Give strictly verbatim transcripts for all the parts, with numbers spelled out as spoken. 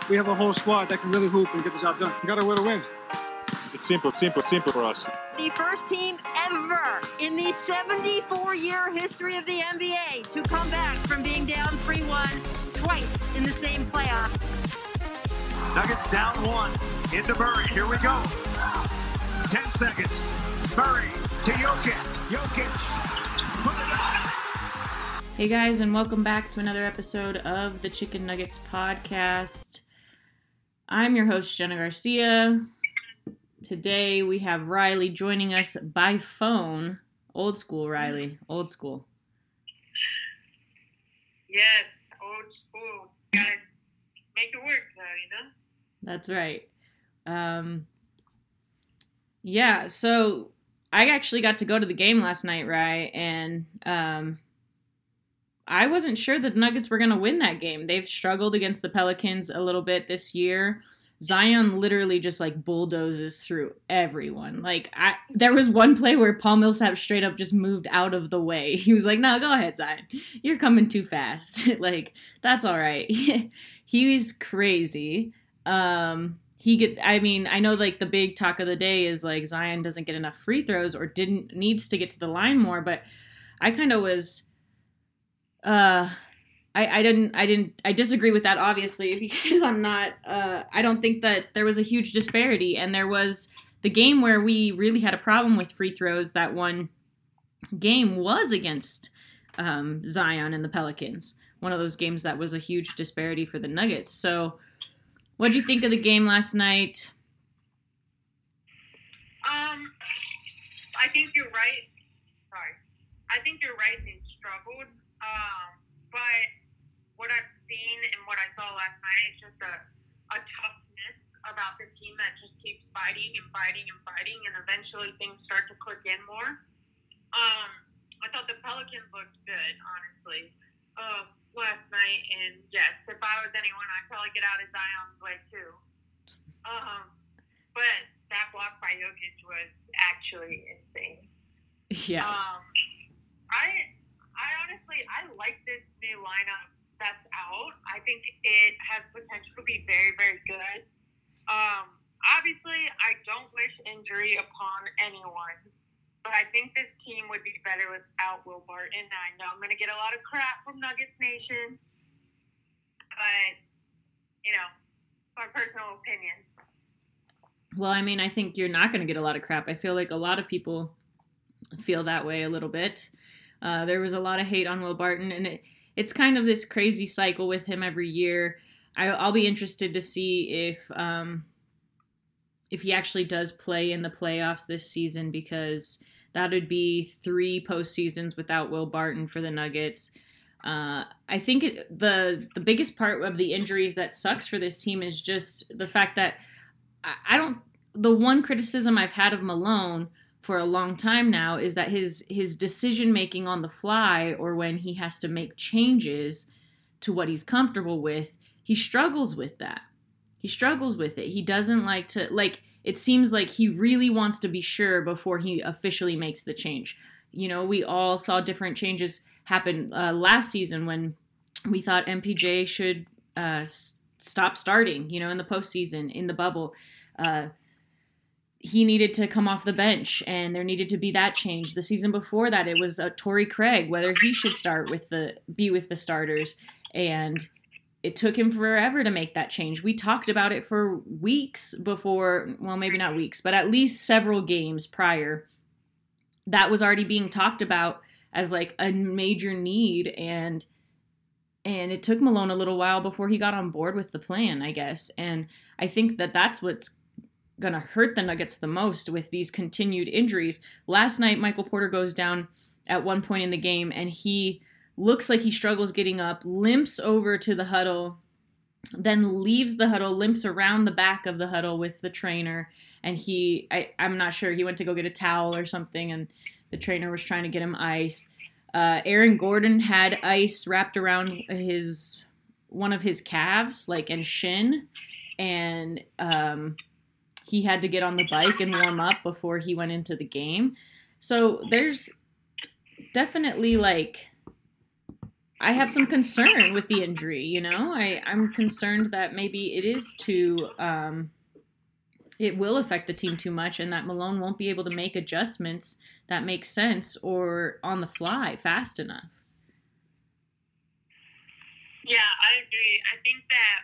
we have a whole squad that can really hoop and get the job done. You got to win a win. It's simple, simple, simple for us. The first team ever in the seventy-four year history of the N B A to come back from being down three one twice in the same playoffs. Nuggets down one into Murray. Here we go. Ten seconds. Murray to Jokic. Jokic. Put it up. Hey guys, and welcome back to another episode of the Chicken Nuggets podcast. I'm your host, Jenna Garcia. Today we have Riley joining us by phone. Old school, Riley. Old school. Yes, old school. Gotta make it work though, you know? That's right. Um, yeah, so I actually got to go to the game last night, right? And um, I wasn't sure the Nuggets were going to win that game. They've struggled against the Pelicans a little bit this year. Zion literally just like bulldozes through everyone. Like I, there was one play where Paul Millsap straight up just moved out of the way. He was like, "No, go ahead, Zion. You're coming too fast." Like that's all right. He's crazy. Um, he get. I mean, I know like the big talk of the day is like Zion doesn't get enough free throws or didn't needs to get to the line more. But I kind of was. Uh. I, I didn't I didn't I disagree with that obviously because I'm not uh, I don't think that there was a huge disparity, and there was the game where we really had a problem with free throws. That one game was against um, Zion and the Pelicans, one of those games that was a huge disparity for the Nuggets. So what did you think of the game last night? Um, I think you're right. Sorry, I think you're right. They struggled, um, but what I've seen and what I saw last night is just a, a toughness about the team that just keeps fighting and fighting and fighting, and eventually things start to click in more. Um, I thought the Pelicans looked good, honestly, uh, last night, and yes, if I was anyone, I'd probably get out of Zion's way too. Um, but that block by Jokic was actually insane. Yeah. Um, I, I honestly, I like this new lineup that's out. I think it has potential to be very, very good. Um, obviously, I don't wish injury upon anyone, but I think this team would be better without Will Barton. I know I'm going to get a lot of crap from Nuggets Nation, but, you know, my personal opinion. Well, I mean, I think you're not going to get a lot of crap. I feel like a lot of people feel that way a little bit. Uh, there was a lot of hate on Will Barton, and it It's kind of this crazy cycle with him every year. I, I'll be interested to see if um, if he actually does play in the playoffs this season, because that would be three postseasons without Will Barton for the Nuggets. Uh, I think it, the the biggest part of the injuries that sucks for this team is just the fact that I, I don't. The one criticism I've had of Malone for a long time now is that his his decision making on the fly, or when he has to make changes to what he's comfortable with, he struggles with that. He struggles with it. He doesn't like to, like, it seems like he really wants to be sure before he officially makes the change. You know, we all saw different changes happen uh, last season when we thought M P J should uh, s- stop starting, you know, in the postseason, in the bubble. Uh, He needed to come off the bench, and there needed to be that change. The season before that, it was uh, Torrey Craig, whether he should start with the be with the starters, and it took him forever to make that change. We talked about it for weeks before, well, maybe not weeks, but at least several games prior. That was already being talked about as like a major need, and and it took Malone a little while before he got on board with the plan, I guess. And I think that that's what's going to hurt the Nuggets the most with these continued injuries. Last night, Michael Porter goes down at one point in the game, and he looks like he struggles getting up, limps over to the huddle, then leaves the huddle, limps around the back of the huddle with the trainer, and he, I, I'm not sure, he went to go get a towel or something, and the trainer was trying to get him ice. Uh, Aaron Gordon had ice wrapped around his, one of his calves, like, and shin, and um, he had to get on the bike and warm up before he went into the game. So there's definitely, like, I have some concern with the injury, you know? I, I'm concerned that maybe it is too, um, it will affect the team too much and that Malone won't be able to make adjustments that make sense or on the fly fast enough. Yeah, I agree. I think that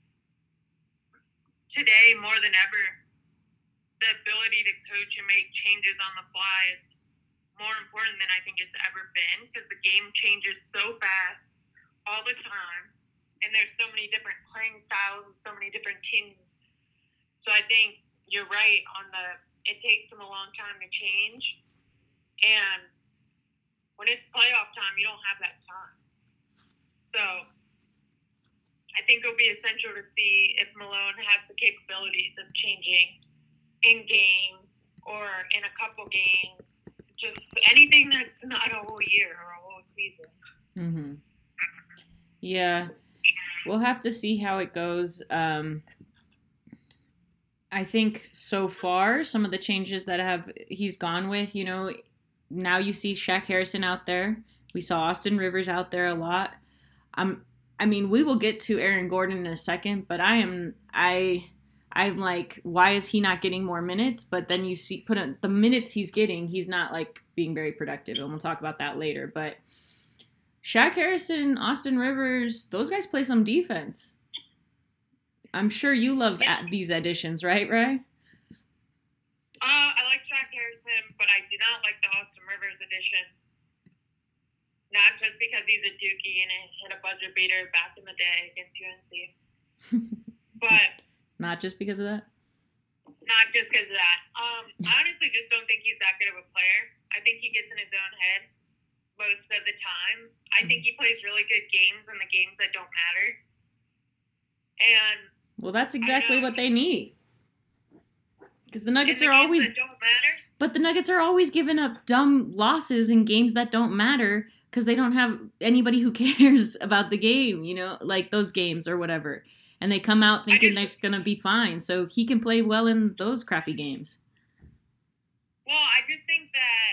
today, more than ever, the ability to coach and make changes on the fly is more important than I think it's ever been because the game changes so fast all the time, and there's so many different playing styles and so many different teams. So I think you're right on the it takes them a long time to change, and when it's playoff time, you don't have that time. So I think it'll be essential to see if Malone has the capabilities of changing in game or in a couple games. Just anything that's not a whole year or a whole season. Mm-hmm. Yeah. We'll have to see how it goes. Um, I think so far, some of the changes that have he's gone with, you know, now you see Shaq Harrison out there. We saw Austin Rivers out there a lot. Um, I mean, we will get to Aaron Gordon in a second, but I am I I'm like, why is he not getting more minutes? But then you see, put in, the minutes he's getting, he's not like being very productive, and we'll talk about that later. But Shaq Harrison, Austin Rivers, those guys play some defense. I'm sure you love at these additions, right, Ray? Uh, I like Shaq Harrison, but I do not like the Austin Rivers addition. Not just because he's a Dookie and hit a buzzer beater back in the day against U N C, but. Not just because of that? Not just because of that. Um, I honestly just don't think he's that good of a player. I think he gets in his own head most of the time. I think he plays really good games in the games that don't matter. And well, that's exactly what they need. Because the Nuggets the are games always that don't matter. But the Nuggets are always giving up dumb losses in games that don't matter because they don't have anybody who cares about the game, you know, like those games or whatever. And they come out thinking they're going to be fine. So he can play well in those crappy games. Well, I just think that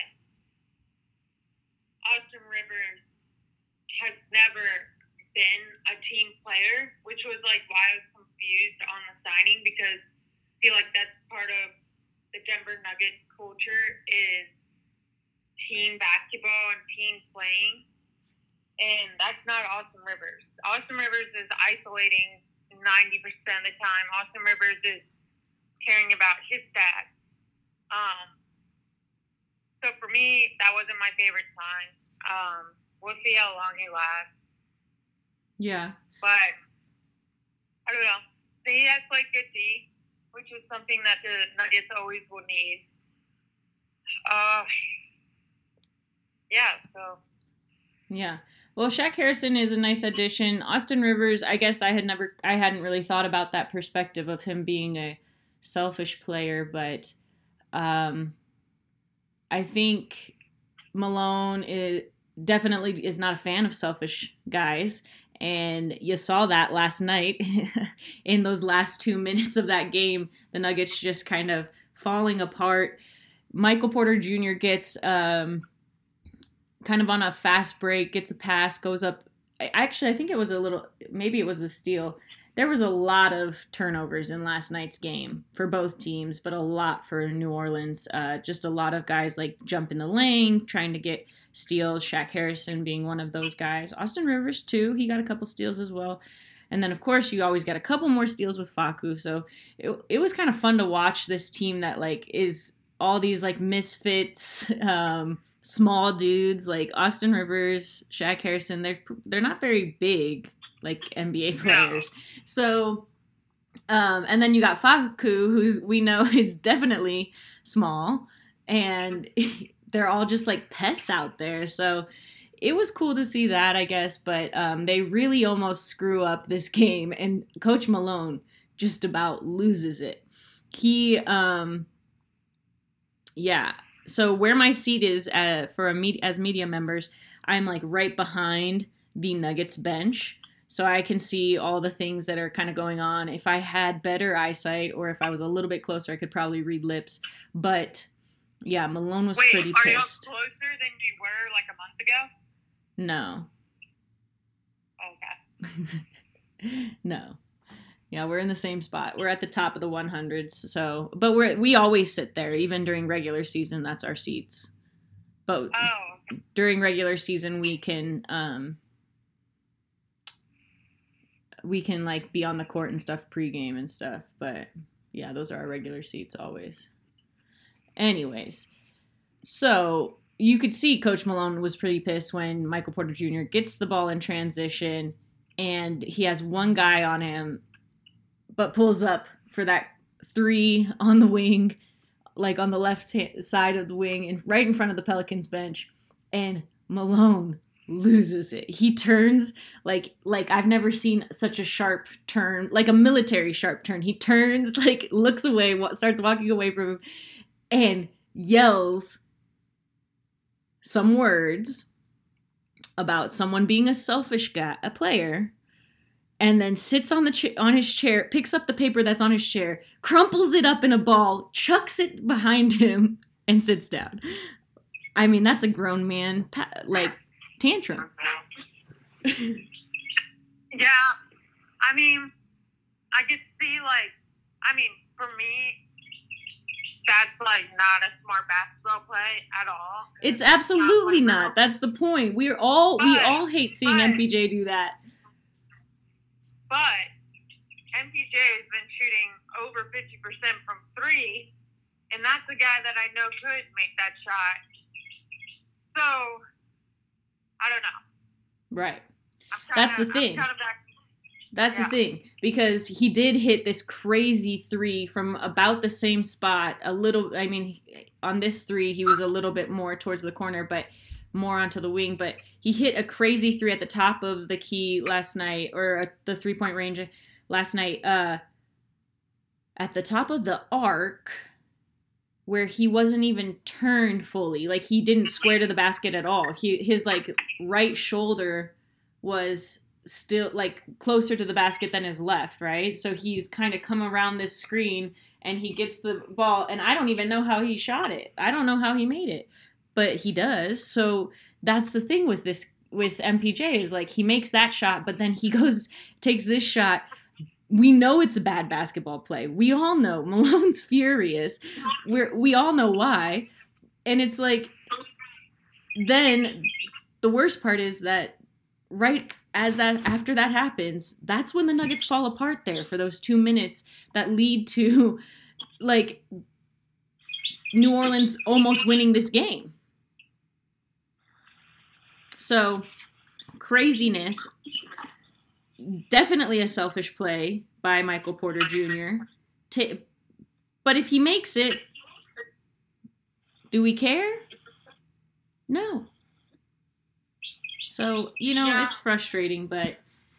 Austin Rivers has never been a team player, which was like why I was confused on the signing, because I feel like that's part of the Denver Nuggets culture is team basketball and team playing. And that's not Austin Rivers. Austin Rivers is isolating ninety percent of the time. Austin Rivers is caring about his stats. Um, so for me, that wasn't my favorite sign. Um, we'll see how long he lasts. Yeah. But, I don't know. He has played good D, which is something that the Nuggets always will need. Uh, yeah, so. Yeah. Well, Shaq Harrison is a nice addition. Austin Rivers, I guess I had never, I hadn't really thought about that perspective of him being a selfish player, but um, I think Malone is definitely is not a fan of selfish guys, and you saw that last night in those last two minutes of that game. The Nuggets just kind of falling apart. Michael Porter Junior gets. Um, kind of on a fast break, gets a pass, goes up. Actually, I think it was a little, maybe it was the steal. There was a lot of turnovers in last night's game for both teams, but a lot for New Orleans. Uh, just a lot of guys like jump in the lane, trying to get steals. Shaq Harrison being one of those guys. Austin Rivers, too. He got a couple steals as well. And then, of course, you always got a couple more steals with Facu. So it, it was kind of fun to watch this team that, like, is all these, like, misfits, um, small dudes like Austin Rivers, Shaq Harrison. They're they're not very big like N B A players. No. So, um, and then you got Facu, who's we know is definitely small, and they're all just like pests out there. So it was cool to see that, I guess. But um, they really almost screw up this game, and Coach Malone just about loses it. He, um, yeah. So where my seat is uh, for a me- as media members, I'm like right behind the Nuggets bench. So I can see all the things that are kind of going on. If I had better eyesight or if I was a little bit closer, I could probably read lips. But yeah, Malone was Wait, pretty are pissed. you closer than you were like a month ago? No. No. Yeah, we're in the same spot. We're at the top of the one hundreds. So, but we're we always sit there, even during regular season. That's our seats. But Oh, during regular season, we can um, we can like be on the court and stuff pregame and stuff. But yeah, those are our regular seats always. Anyways, so you could see Coach Malone was pretty pissed when Michael Porter Junior gets the ball in transition and he has one guy on him, but pulls up for that three on the wing, like on the left side of the wing and right in front of the Pelicans bench. And Malone loses it. He turns like, like I've never seen such a sharp turn, like a military sharp turn. He turns, like looks away, starts walking away from him and yells some words about someone being a selfish guy, a player, and then sits on the cha- on his chair, picks up the paper that's on his chair, crumples it up in a ball, chucks it behind him, and sits down. I mean, that's a grown man, pa- like, tantrum. yeah. I mean, I could see, like, I mean, for me, that's, like, not a smart basketball play at all. It's absolutely not. not. That's the point. We're all, we But- all hate seeing but- M P J do that. But M P J has been shooting over fifty percent from three, and that's a guy that I know could make that shot. So, I don't know. Right. I'm kinda, That's the thing. I'm kind of back. That's Yeah. the thing, because he did hit this crazy three from about the same spot. A little, I mean, on this three, he was a little bit more towards the corner, but more onto the wing. But he hit a crazy three at the top of the key last night, or at the three-point range last night, uh, at the top of the arc, where he wasn't even turned fully. Like, he didn't square to the basket at all. He His, like, right shoulder was still like closer to the basket than his left, right? So he's kind of come around this screen and he gets the ball, and I don't even know how he shot it. I don't know how he made it, but he does. So that's the thing with this, with M P J, is like he makes that shot, but then he goes, takes this shot. We know it's a bad basketball play. We all know Malone's furious. We're, we all know why. And it's like, then the worst part is that right as that, after that happens, that's when the Nuggets fall apart there for those two minutes that lead to, like, New Orleans almost winning this game. So, craziness. Definitely a selfish play by Michael Porter Junior Ta- but if he makes it, do we care? No. So, you know, Yeah. it's frustrating, but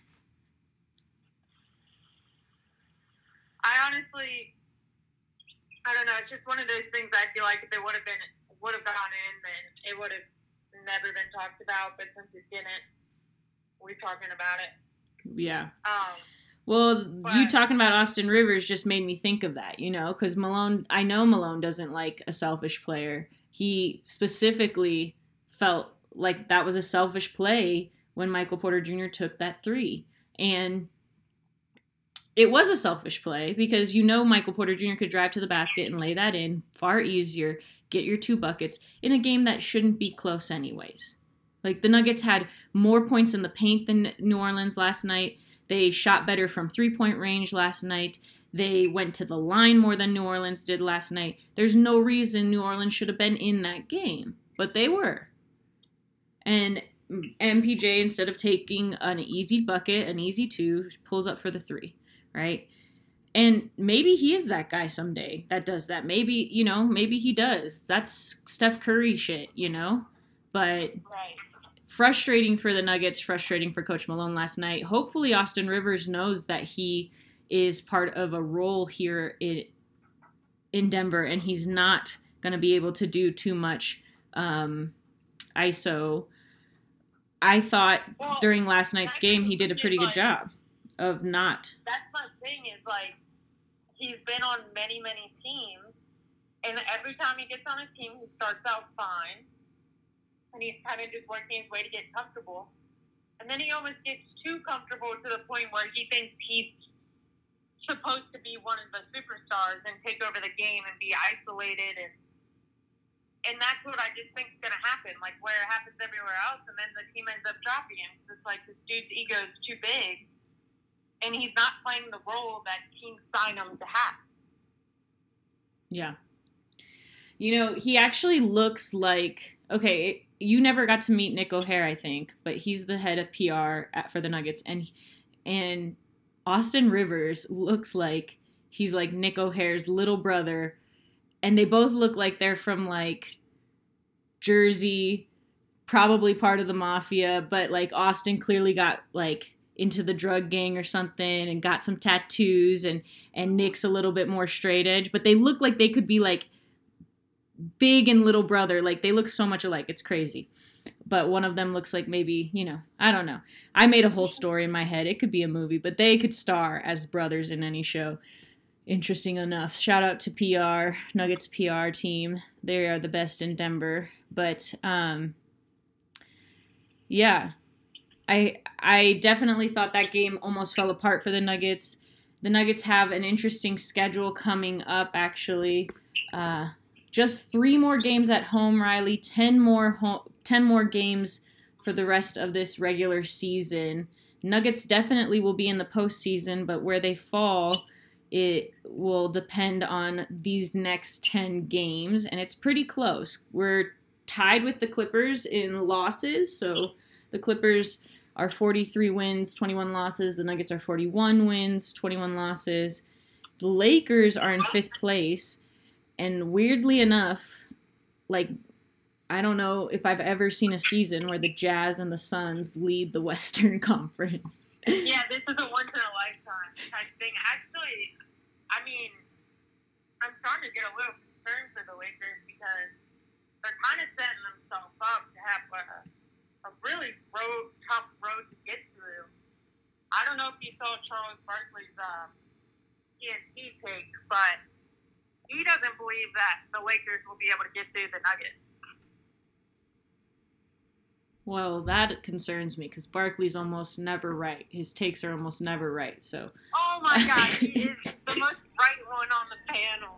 I honestly, I don't know. It's just one of those things. I feel like if it would have been, would have gone in, then it would have never been talked about. But since it didn't, we're talking about it. yeah. Um, Well, But- you talking about Austin Rivers just made me think of that, you know, because Malone, I know Malone doesn't like a selfish player. He specifically felt like that was a selfish play when Michael Porter Junior took that three. And it was a selfish play because you know Michael Porter Junior could drive to the basket and lay that in far easier, get your two buckets in a game that shouldn't be close anyways. Like, the Nuggets had more points in the paint than New Orleans last night. They shot better from three-point range last night. They went to the line more than New Orleans did last night. There's no reason New Orleans should have been in that game, but they were. And M P J, instead of taking an easy bucket, an easy two, pulls up for the three, right? And maybe he is that guy someday that does that. Maybe, you know, maybe he does. That's Steph Curry shit, you know? But right. frustrating for the Nuggets, frustrating for Coach Malone last night. Hopefully Austin Rivers knows that he is part of a role here in, in Denver, and he's not going to be able to do too much um, I S O. I thought Well, during last night's that's game he did a the pretty thing, good like- job of not. That's my thing is, like, he's been on many, many teams, and every time he gets on a team, he starts out fine, and he's kind of just working his way to get comfortable. And then he almost gets too comfortable to the point where he thinks he's supposed to be one of the superstars and take over the game and be isolated. And and that's what I just think is going to happen, like where it happens everywhere else. And then the team ends up dropping him. It's like this dude's ego is too big. And he's not playing the role that teams sign him to have. Yeah. You know, he actually looks like, okay, you never got to meet Nick O'Hare, I think, but he's the head of P R at, for the Nuggets. And and Austin Rivers looks like he's like Nick O'Hare's little brother. And they both look like they're from like Jersey, probably part of the mafia, but like Austin clearly got like into the drug gang or something and got some tattoos, and, and Nick's a little bit more straight edge, but they look like they could be like big and little brother. Like they look so much alike. It's crazy. But one of them looks like maybe, you know, I don't know. I made a whole story in my head. It could be a movie, but they could star as brothers in any show. Interesting enough. Shout out to P R, Nuggets P R team. They are the best in Denver. But, um, yeah, I I definitely thought that game almost fell apart for the Nuggets. The Nuggets have an interesting schedule coming up, actually. Uh, just three more games at home, Riley. Ten more home, ten more games for the rest of this regular season. Nuggets definitely will be in the postseason, but where they fall, it will depend on these next ten games, and it's pretty close. We're tied with the Clippers in losses, so the Clippers are forty-three wins, twenty-one losses. The Nuggets are forty-one wins, twenty-one losses. The Lakers are in fifth place, and weirdly enough, like, I don't know if I've ever seen a season where the Jazz and the Suns lead the Western Conference. Yeah, this is a once-in-a-lifetime type thing. Actually, I mean, I'm starting to get a little concerned for the Lakers because they're kind of setting themselves up to have a, a really road, tough road to get through. I don't know if you saw Charles Barkley's um, T N T take, but he doesn't believe that the Lakers will be able to get through the Nuggets. Well, that concerns me because Barkley's almost never right. His takes are almost never right. So. Oh my God, he is the most right one on the panel.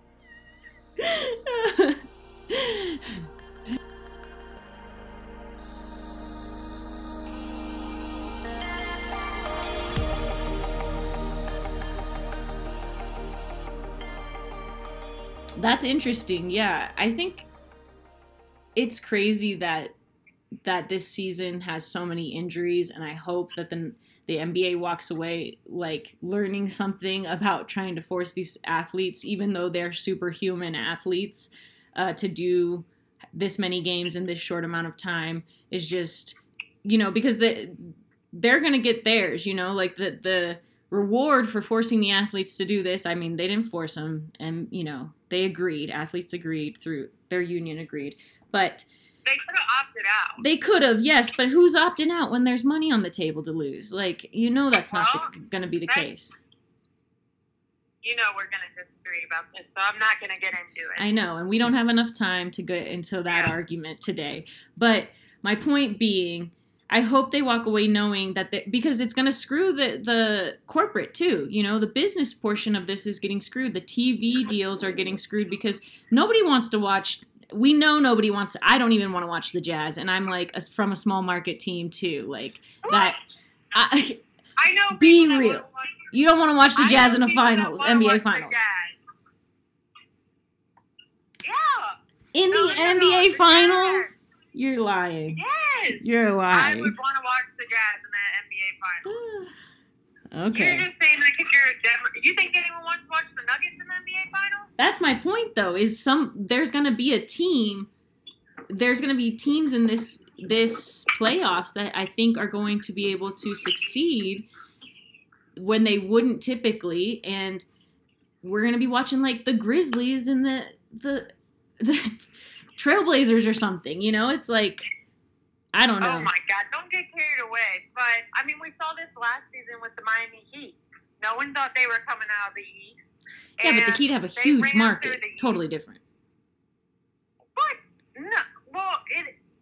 That's interesting. Yeah, I think it's crazy that that this season has so many injuries, and I hope that the the N B A walks away like learning something about trying to force these athletes, even though they're superhuman athletes, uh, to do this many games in this short amount of time is just, you know, because the they're gonna get theirs, you know, like the the reward for forcing the athletes to do this. I mean, they didn't force them, and you know, they agreed. Athletes agreed through their union agreed, but. They could have opted out. They could have, yes, but who's opting out when there's money on the table to lose? Like, you know that's well, not going to be the case. You know we're going to disagree about this, so I'm not going to get into it. I know, and we don't have enough time to get into that yeah. argument today. But my point being, I hope they walk away knowing that, they, because it's going to screw the, the corporate too. You know, the business portion of this is getting screwed. The T V deals are getting screwed because nobody wants to watch. We know nobody wants to. I don't even want to watch the Jazz, and I'm like a, from a small market team too. Like that. I, I know. Be real. You don't want to watch the Jazz in the finals, N B A watch finals. Yeah. In no, the no, N B A no, finals, you're lying. Yes. You're lying. I would want to watch the Jazz in the N B A finals. Okay. You're just saying that because you're a Denver. You think anyone wants to watch the Nuggets in the N B A finals? That's my point, though. Is some there's going to be a team. There's going to be teams in this this playoffs that I think are going to be able to succeed when they wouldn't typically, and we're going to be watching like the Grizzlies and the the the Trailblazers or something. You know, it's like. I don't know. Oh, my God. Don't get carried away. But, I mean, we saw this last season with the Miami Heat. No one thought they were coming out of the East. Yeah, but the Heat have a huge market. Totally different. But, no. Well, it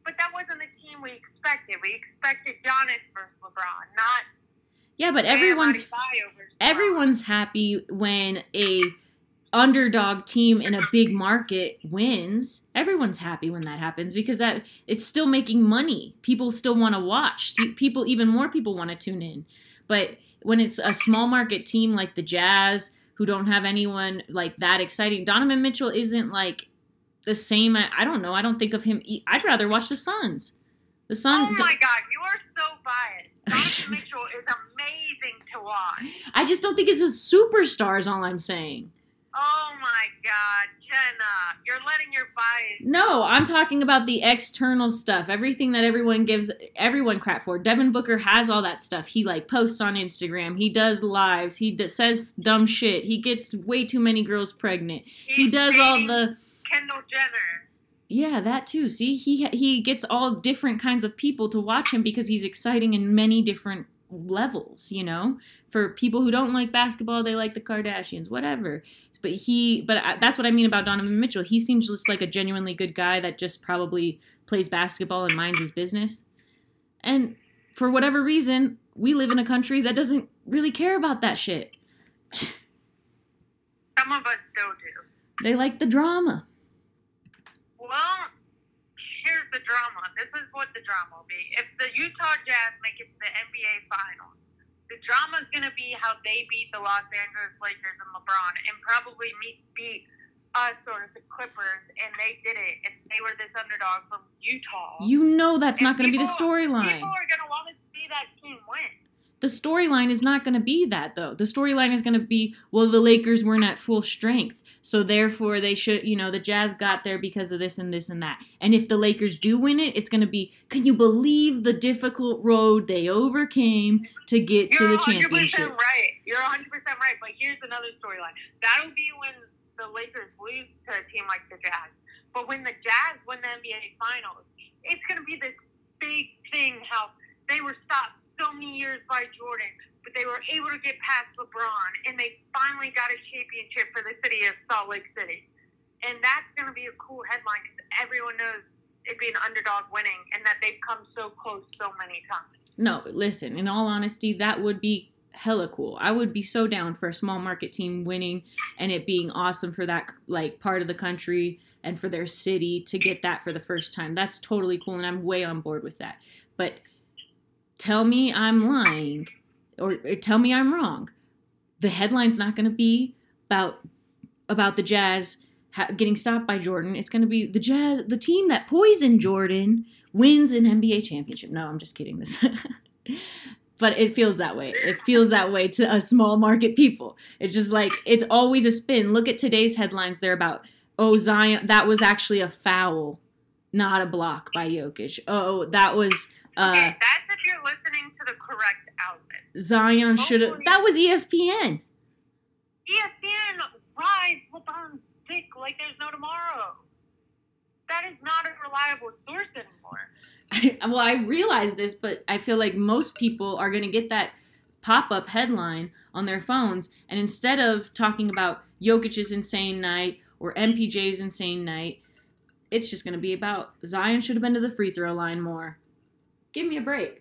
but that wasn't the team we expected. We expected Giannis versus LeBron, not yeah. But Bam everyone's Adebayo versus LeBron. everyone's happy when a underdog team in a big market wins. Everyone's happy when that happens because that it's still making money. People still want to watch. People, even more people want to tune in. But when it's a small market team like the Jazz, who don't have anyone like that exciting, Donovan Mitchell isn't like the same. I, I don't know. I don't think of him. I'd rather watch the Suns. The Suns. Oh my God, you are so biased. Donovan Mitchell is amazing to watch. I just don't think it's a superstar. Is all I'm saying. Oh my God, Jenna, you're letting your bias. No, I'm talking about the external stuff. Everything that everyone gives everyone crap for. Devin Booker has all that stuff. He like posts on Instagram. He does lives. He d- says dumb shit. He gets way too many girls pregnant. He's he does all dating the Kendall Jenner. Yeah, that too. See, he he gets all different kinds of people to watch him because he's exciting in many different levels, you know? For people who don't like basketball, they like the Kardashians, whatever. But he, but I, that's what I mean about Donovan Mitchell. He seems just like a genuinely good guy that just probably plays basketball and minds his business. And for whatever reason, we live in a country that doesn't really care about that shit. Some of us still do. They like the drama. Well, here's the drama. This is what the drama will be. If the Utah Jazz make it to the N B A Finals, the drama is going to be how they beat the Los Angeles Lakers and LeBron and probably meet, beat us or the Clippers, and they did it, and they were this underdog from Utah. You know that's And not going to be the people- storyline. People are going to want to see that team win. The storyline is not going to be that, though. The storyline is going to be, well, the Lakers weren't at full strength, so therefore they should, you know, the Jazz got there because of this and this and that. And if the Lakers do win it, it's going to be, can you believe the difficult road they overcame to get You're to the one hundred percent championship? right. You're one hundred percent right, but here's another storyline. That'll be when the Lakers lose to a team like the Jazz. But when the Jazz win the N B A Finals, it's going to be this big thing how they were stopped so many years by Jordan, but they were able to get past LeBron, and they finally got a championship for the city of Salt Lake City. And that's going to be a cool headline because everyone knows it'd be an underdog winning and that they've come so close so many times. No, listen, in all honesty, that would be hella cool. I would be so down for a small market team winning and it being awesome for that like part of the country and for their city to get that for the first time. That's totally cool, and I'm way on board with that. But tell me I'm lying, or, or tell me I'm wrong. The headline's not going to be about about the Jazz ha- getting stopped by Jordan. It's going to be the Jazz, the team that poisoned Jordan, wins an N B A championship. No, I'm just kidding. This, but it feels that way. It feels that way to us small market people. It's just like it's always a spin. Look at today's headlines. They're about, oh, Zion, that was actually a foul, not a block by Jokic. Oh, that was. Uh, Okay, that's if you're listening to the correct outlet. Zion should have. That was E S P N. E S P N rides LeBron's dick like there's no tomorrow. That is not a reliable source anymore. Well, I realize this, but I feel like most people are going to get that pop-up headline on their phones, and instead of talking about Jokic's insane night or M P J's insane night, it's just going to be about Zion should have been to the free throw line more. Give me a break.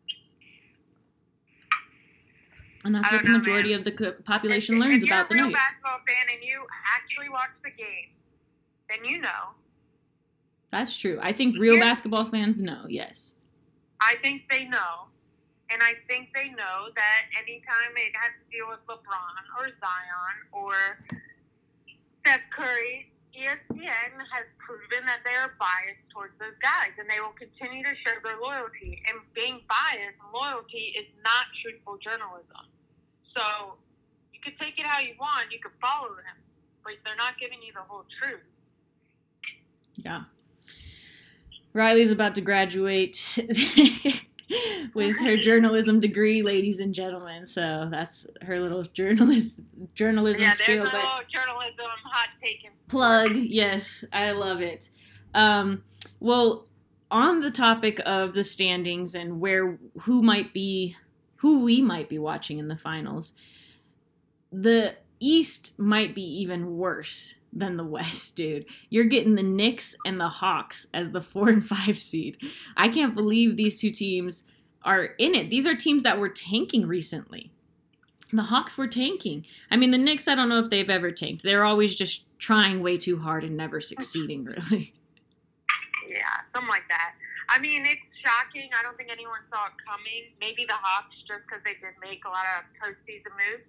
And that's I what don't the know, majority man. of the co- population If- learns if about the you're a real Nuggets. basketball fan and you actually watch the game, then you know. That's true. I think real Here's- basketball fans know, yes. I think they know. And I think they know that anytime it has to deal with LeBron or Zion or Steph Curry, E S P N has proven that they are biased towards those guys, and they will continue to show their loyalty. And being biased and loyalty is not truthful journalism. So you could take it how you want, you could follow them, but they're not giving you the whole truth. Yeah. Riley's about to graduate with her journalism degree, ladies and gentlemen. So that's her little journalist journalism Yeah, spiel. there's a But little journalism hot taken. plug, yes, I love it. Um, well, on the topic of the standings and where who might be, who we might be watching in the finals, the East might be even worse than the West, dude. You're getting the Knicks and the Hawks as the four and five seed. I can't believe these two teams are in it. These are teams that were tanking recently. The Hawks were tanking. I mean, the Knicks, I don't know if they've ever tanked. They're always just trying way too hard and never succeeding, really. Yeah, something like that. I mean, it's shocking. I don't think anyone saw it coming. Maybe the Hawks, just because they did make a lot of postseason moves.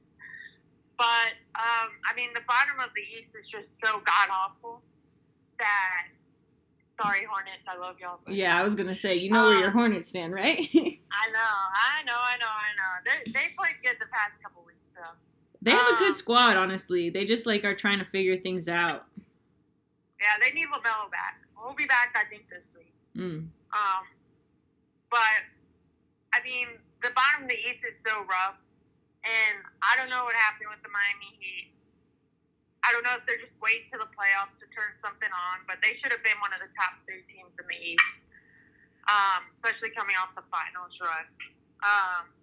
But, um, I mean, the bottom of the East is just so god-awful that, sorry, Hornets, I love y'all. Yeah, I was going to say, you know um, where your Hornets stand, right? I know, I know, I know, I know. They they played good the past couple weeks, so. They have um, a good squad, honestly. They just, like, are trying to figure things out. Yeah, they need LaMelo back. We'll be back, I think, this week. Mm. Um, but, I mean, the bottom of the East is so rough. And I don't know what happened with the Miami Heat. I don't know if they're just waiting to the playoffs to turn something on, but they should have been one of the top three teams in the East, um, especially coming off the finals run. Um,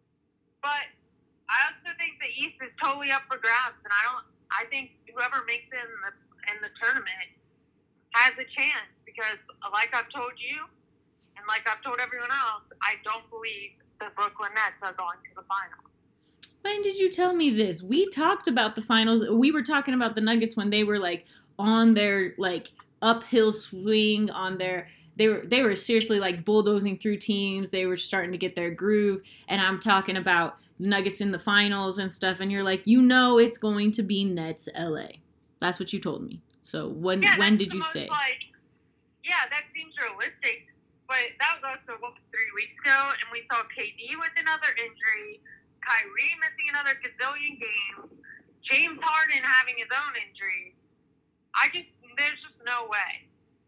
but I also think the East is totally up for grabs, and I don't. I think whoever makes it in the in the tournament has a chance because, like I've told you, and like I've told everyone else, I don't believe the Brooklyn Nets are going to the finals. When did you tell me this? We talked about the finals. We were talking about the Nuggets when they were like on their like uphill swing on their they were they were seriously like bulldozing through teams. They were starting to get their groove. And I'm talking about Nuggets in the finals and stuff. And you're like, you know, it's going to be Nets L A. That's what you told me. So when yeah, when did you most, say? Like, yeah, that seems realistic. But that was also what, three weeks ago, and we saw K D with another injury. Kyrie missing another gazillion games, James Harden having his own injury. I just, there's just no way.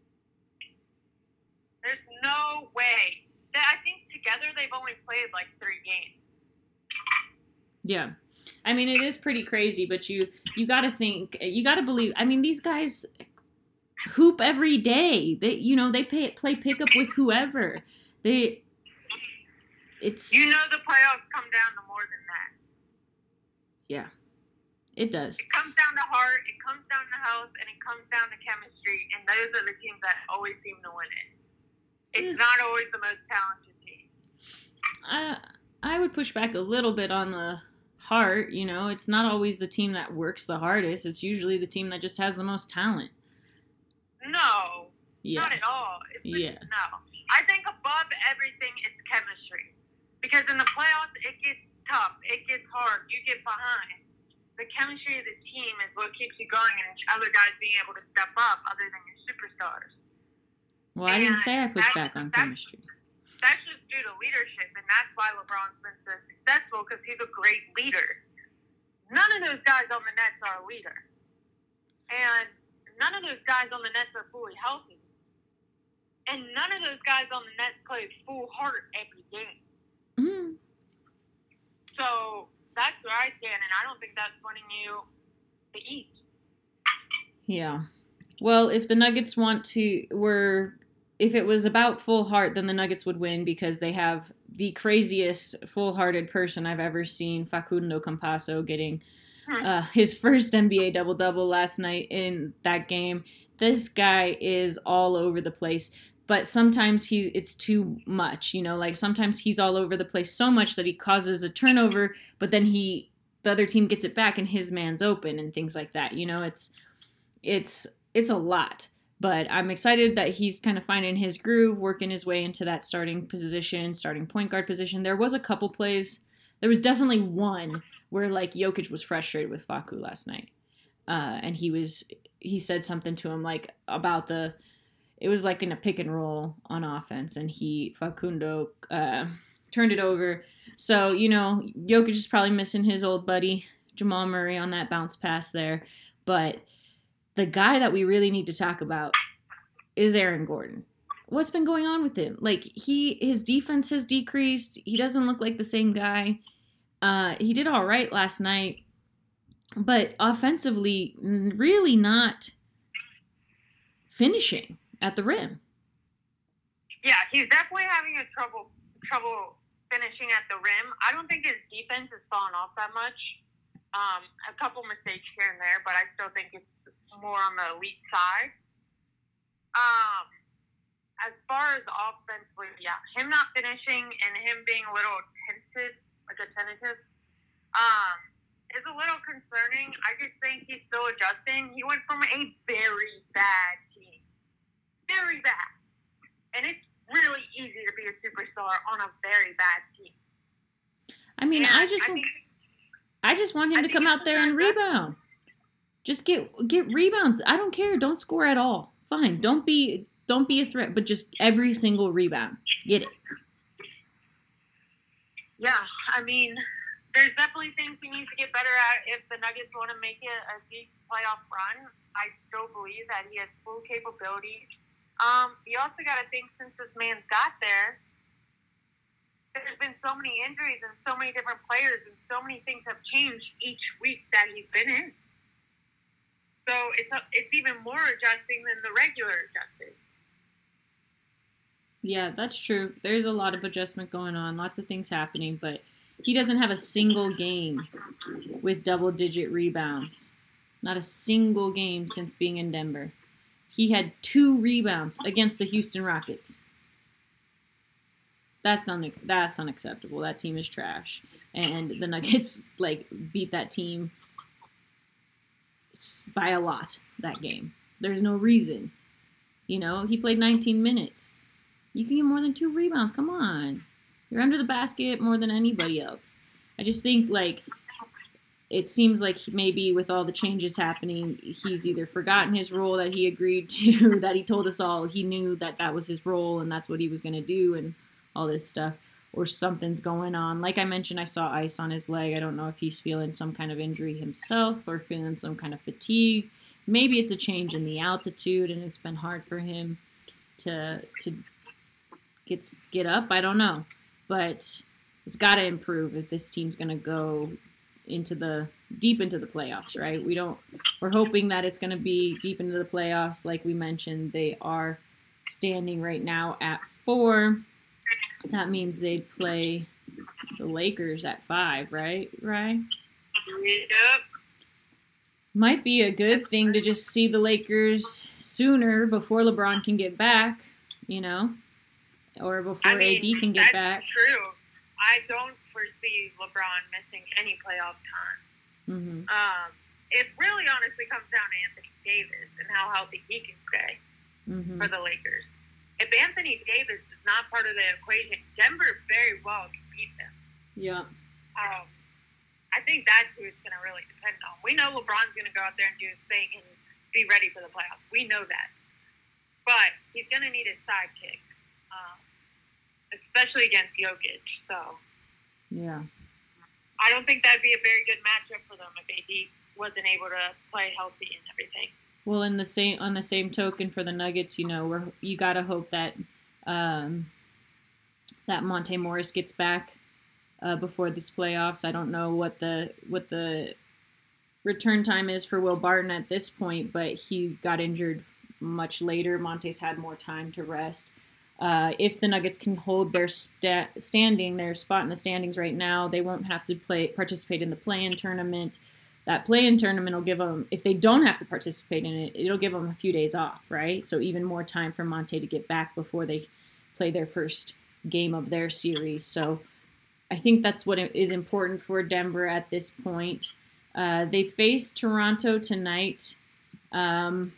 There's no way. I think together they've only played like three games. Yeah. I mean, it is pretty crazy, but you, you got to think, you got to believe, I mean, these guys hoop every day. They, you know, they pay, play pickup with whoever. They, It's, you know the playoffs come down to more than that. Yeah, it does. It comes down to heart, it comes down to health, and it comes down to chemistry, and those are the teams that always seem to win it. It's mm. not always the most talented team. I, I would push back a little bit on the heart, you know. It's not always the team that works the hardest. It's usually the team that just has the most talent. No, yeah. not at all. It's just, yeah. No. I think above everything is chemistry. Because in the playoffs, it gets tough. It gets hard. You get behind. The chemistry of the team is what keeps you going and other guys being able to step up other than your superstars. Well, I didn't say I pushed back on that's, chemistry. That's just due to leadership, and that's why LeBron's been so successful, because he's a great leader. None of those guys on the Nets are a leader. And none of those guys on the Nets are fully healthy. And none of those guys on the Nets play full heart every game. Mm-hmm. So that's where I stand, and I don't think that's winning you the East. Yeah. Well, if the Nuggets want to, were, if it was about full heart, then the Nuggets would win because they have the craziest full-hearted person I've ever seen, Facundo Campazzo, getting hmm. uh, his first N B A double-double last night in that game. This guy is all over the place. But sometimes he it's too much, you know, like sometimes he's all over the place so much that he causes a turnover, but then he the other team gets it back and his man's open and things like that. You know, it's it's it's a lot. But I'm excited that he's kind of finding his groove, working his way into that starting position, starting point guard position. There was a couple plays. There was definitely one where like Jokic was frustrated with Facu last night. Uh, and he was he said something to him like about the It was like in a pick and roll on offense, and he, Facundo, uh, turned it over. So, you know, Jokic is probably missing his old buddy, Jamal Murray, on that bounce pass there. But the guy that we really need to talk about is Aaron Gordon. What's been going on with him? Like, he, his defense has decreased. He doesn't look like the same guy. Uh, he did all right last night. But offensively, really not finishing at the rim. Yeah, he's definitely having a trouble trouble finishing at the rim. I don't think his defense has fallen off that much. Um, a couple mistakes here and there, but I still think it's more on the elite side. Um, as far as offensively, yeah, him not finishing and him being a little tentative, like a tentative, um, is a little concerning. I just think he's still adjusting. He went from a very bad team, very bad, and it's really easy to be a superstar on a very bad team. I mean, and I just. I think, I just want him I to think come it's out there and not that- rebound. Just get get rebounds. I don't care. Don't score at all. Fine. Don't be don't be a threat, but just every single rebound. Get it. Yeah, I mean, there's definitely things he needs to get better at if the Nuggets want to make it a deep playoff run. I still believe that he has full capabilities. Um, you also got to think, since this man's got there, there's been so many injuries and so many different players and so many things have changed each week that he's been in. So it's a, it's even more adjusting than the regular adjusting. Yeah, that's true. There's a lot of adjustment going on, lots of things happening, but he doesn't have a single game with double-digit rebounds. Not a single game since being in Denver. He had two rebounds against the Houston Rockets. That's un- that's unacceptable. That team is trash. And the Nuggets, like, beat that team by a lot that game. There's no reason. You know, he played nineteen minutes. You can get more than two rebounds. Come on. You're under the basket more than anybody else. I just think, like, it seems like maybe with all the changes happening, he's either forgotten his role that he agreed to, that he told us all he knew that that was his role and that's what he was going to do and all this stuff, or something's going on. Like I mentioned, I saw ice on his leg. I don't know if he's feeling some kind of injury himself or feeling some kind of fatigue. Maybe it's a change in the altitude and it's been hard for him to to get, get up. I don't know. But it's got to improve if this team's going to go into the deep into the playoffs, right? We don't we're hoping that it's going to be deep into the playoffs. Like we mentioned, they are standing right now at four. That means they'd play the Lakers at five, right? Right? Yep. Might be a good thing to just see the Lakers sooner before LeBron can get back, you know, or before I mean, A D can get that's back. True. I don't foresee LeBron missing any playoff time. Mm-hmm. Um, it really honestly comes down to Anthony Davis and how healthy he can stay Mm-hmm. for the Lakers. If Anthony Davis is not part of the equation, Denver very well can beat them. Yeah. Um, I think that's who it's going to really depend on. We know LeBron's going to go out there and do his thing and be ready for the playoffs. We know that. But he's going to need his sidekick, um, especially against Jokic. So Yeah. I don't think that'd be a very good matchup for them if A D wasn't able to play healthy and everything. Well, in the same on the same token for the Nuggets, you know, we're, you gotta hope that um, that Monte Morris gets back uh, before this playoffs. I don't know what the what the return time is for Will Barton at this point, but he got injured much later. Monte's had more time to rest. Uh, if the Nuggets can hold their sta- standing, their spot in the standings right now, they won't have to play participate in the play-in tournament. That play-in tournament will give them, if they don't have to participate in it, it'll give them a few days off, right? So even more time for Monte to get back before they play their first game of their series. So I think that's what is important for Denver at this point. Uh, they face Toronto tonight, um,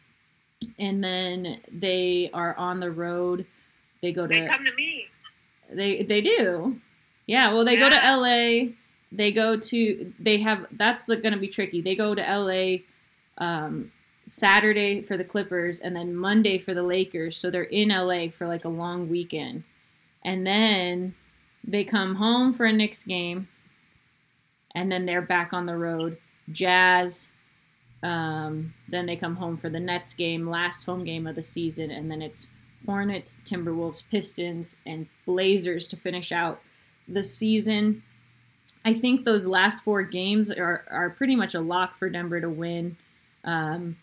and then they are on the road. They go to. They come to me. They they do, yeah. Well, they Yeah. go to L A. They go to, they have, that's going to be tricky. They go to L A um, Saturday for the Clippers and then Monday for the Lakers. So they're in L A for like a long weekend. And then they come home for a Knicks game. And then they're back on the road. Jazz. Um, then they come home for the Nets game, last home game of the season. And then it's Hornets, Timberwolves, Pistons, and Blazers to finish out the season. I think those last four games are, are pretty much a lock for Denver to win. Um,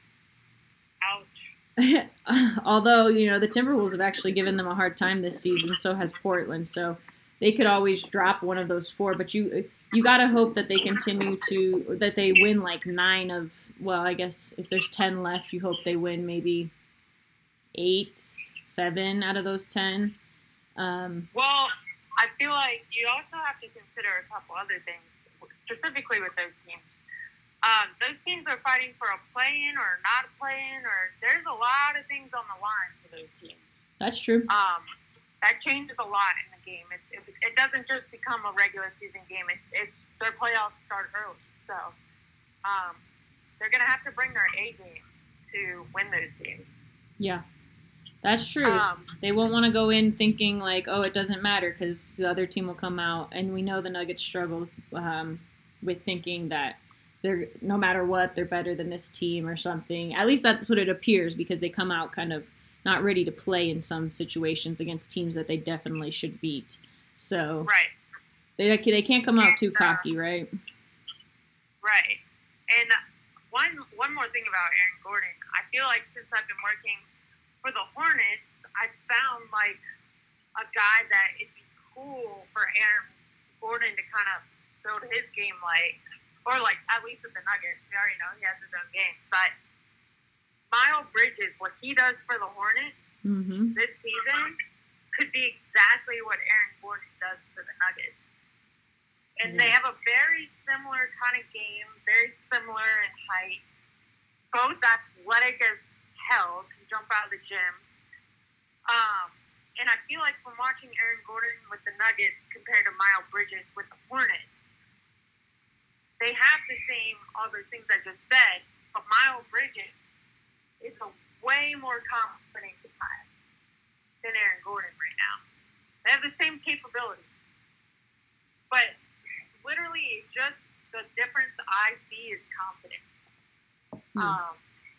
Ouch. although, you know, the Timberwolves have actually given them a hard time this season, so has Portland. So they could always drop one of those four. But you you got to hope that they continue to, that they win like nine of, well, I guess if there's ten left, you hope they win maybe eight, seven out of those ten. Um, well, I feel like you also have to consider a couple other things, specifically with those teams. Um, those teams are fighting for a play-in or not a play-in, or there's a lot of things on the line for those teams. That's true. Um, that changes a lot in the game. It, it, it doesn't just become a regular season game. It's, it's their playoffs start early. So um, they're going to have to bring their A game to win those games. Yeah, that's true. Um, they won't want to go in thinking like, oh, it doesn't matter because the other team will come out. And we know the Nuggets struggle um, with thinking that they're no matter what, they're better than this team or something. At least that's what it appears because they come out kind of not ready to play in some situations against teams that they definitely should beat. So right. they they can't come out too And, uh, cocky, right? Right. And one one more thing about Aaron Gordon. I feel like since I've been working for the Hornets, I've found like a guy that it'd be cool for Aaron Gordon to kind of build his game like, or like at least with the Nuggets. We already know he has his own game. But Miles Bridges, what he does for the Hornets Mm-hmm. this season could be exactly what Aaron Gordon does for the Nuggets. And they have a very similar kind of game, very similar in height. Both athletic as hell, can jump out of the gym. Um, and I feel like from watching Aaron Gordon with the Nuggets compared to Miles Bridges with the Hornets, they have the same, all those things I just said, but Miles Bridges is a way more confident guy than Aaron Gordon right now. They have the same capabilities. But literally, just the difference I see is confidence. Hmm. Um,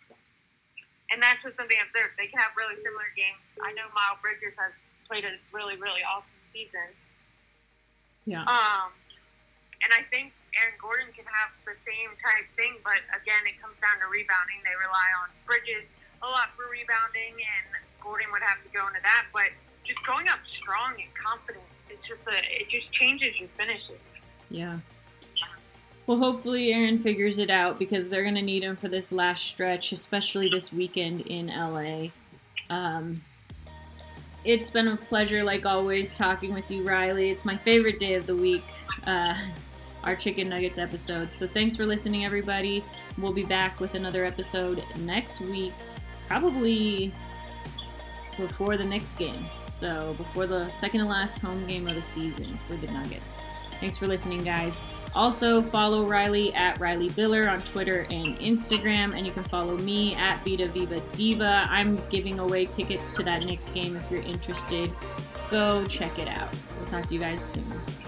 and that's just something I've observed. They can have really similar games. I know Miles Bridges has played a really, really awesome season. Yeah. Um, and I think Aaron Gordon can have the same type thing, but again, it comes down to rebounding. They rely on Bridges a lot for rebounding, and Gordon would have to go into that. But just going up strong and confident, it's just a, it just changes your finishes. Yeah. Well, hopefully Aaron figures it out because they're going to need him for this last stretch, especially this weekend in L A. Um, it's been a pleasure, like always, talking with you, Riley. It's my favorite day of the week, uh, our Chicken Nuggets episode. So thanks for listening, everybody. We'll be back with another episode next week, probably before the next game. So before the second to last home game of the season for the Nuggets. Thanks for listening, guys. Also, follow Riley at Riley Biller on Twitter and Instagram, and you can follow me at Vita Viva Diva. I'm giving away tickets to that Knicks game if you're interested. Go check it out. We'll talk to you guys soon.